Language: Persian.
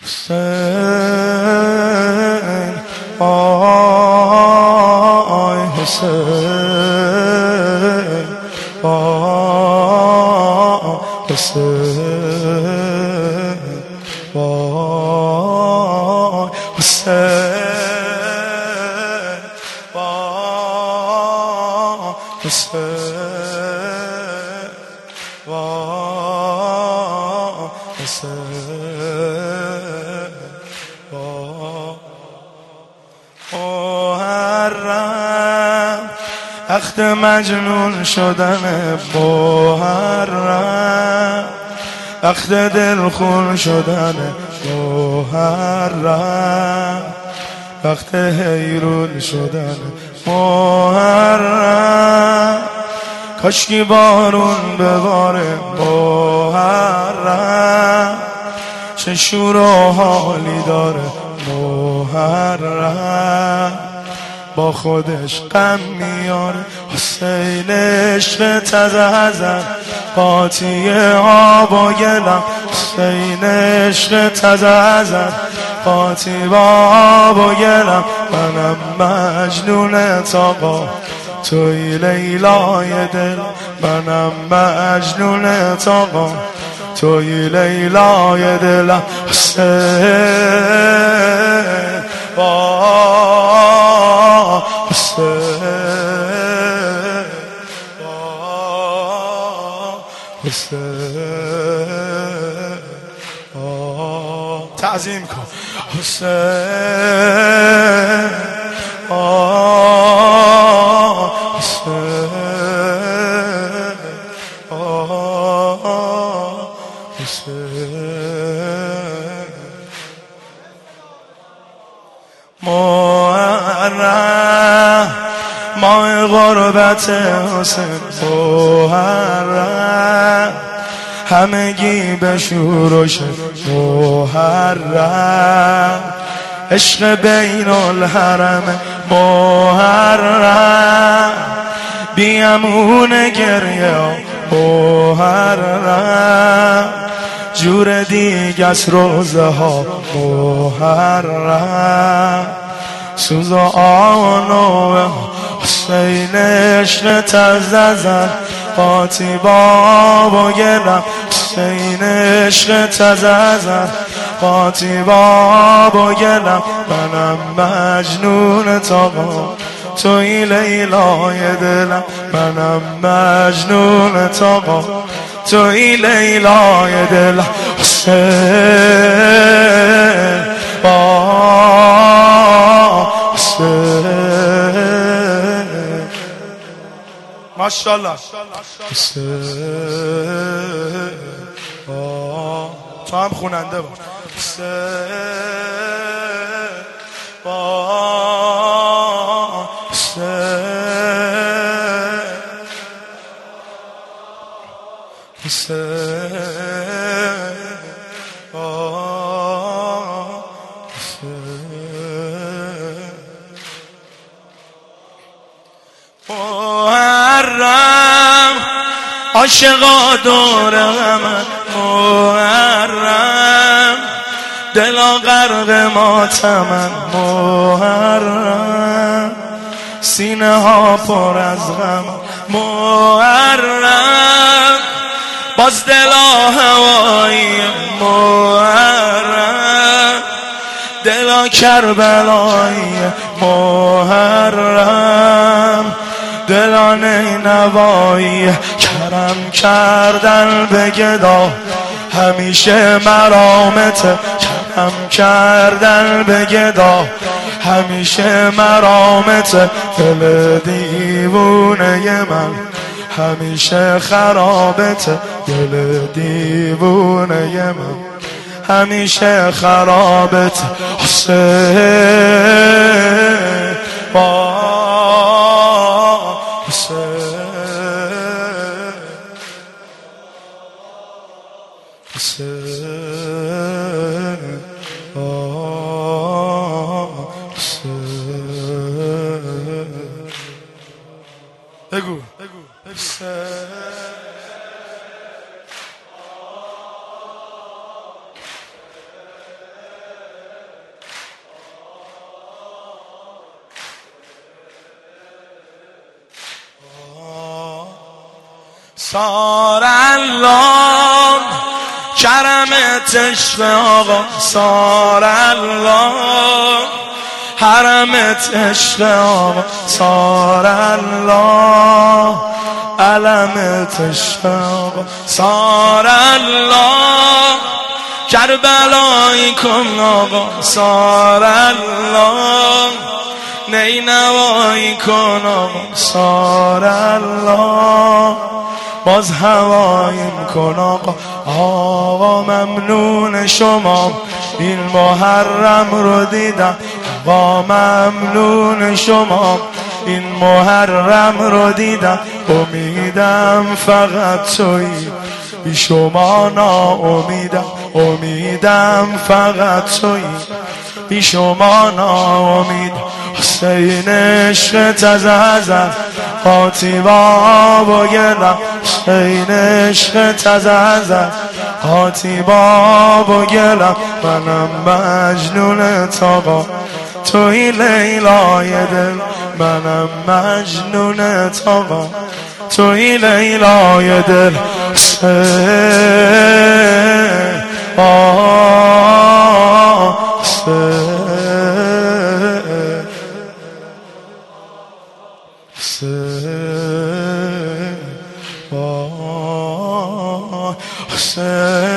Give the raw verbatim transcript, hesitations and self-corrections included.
حسین آی حسین آی حسین آی حسین آی حسین آی حسین محرم وقت مجنون شدن محرم وقت دلخون شدن محرم وقت حیرون شدن محرم کاشکی بارون بباره محرم چه شور و حالی داره محرم با خودش غم میاره حسین عشق تزهزن قاطی آب و گلم حسین عشق تزهزن قاطی با آب و گلم منم مجنون تاقا توی لیلای دل منم مجنون تاقا توی لیلای دلم حسین با حسین با حسین تعظیم کن حسین آه حسین آه حسین محرم ماه غربت حسین محرم همگی به شورش محرم عشق بین الحرم محرم بیامون گریه محرم جور دیگه از روزه ها محرم سوز و آنو حسین عشق تززن قاطی باب و گلم حسین عشق تززن قاطی باب و گلم منم مجنون تاقا توی لیلای دلم منم مجنون تاقا توی لیلای دلم حسین با حسین ماشاءالله حسین با تو هم خوننده باش حسین با حسین حسین با حسین محرم عاشقا دور غمت محرم دلا غرق ماتمن محرم سینه ها پر از غم محرم باز دلا هوایی محرم دلا کربلایی محرم دلا نینوایی کرم کردن به گدا همیشه مرامت کرم کردن به گدا همیشه مرامت دل دیوونه من همیشه خرابت دل دیوونه من همیشه خرابت حسین با حسین حسین با حسین بگو حسین سار الله کرمت عشق آقا سار الله حرمت عشق آقا سار الله علمت عشق آقا سار الله کربلایی کن آقا سار الله نینوایی کن آقا سار الله باز هوایم کن آقا آقا ممنون شما این محرم رو دیدم آقا ممنون شما این محرم رو دیدم امیدم فقط تویی بی شما ناامیدم امیدم فقط تویی بی شما ناامید حسین عشقت از ازل خاطیبا و گلم حسین عشقت از ازل خاطیبا و گلم منم مجنونت آقا توی لیلای دل منم مجنونت آقا توی لیلای دل حسین آه حسین حسین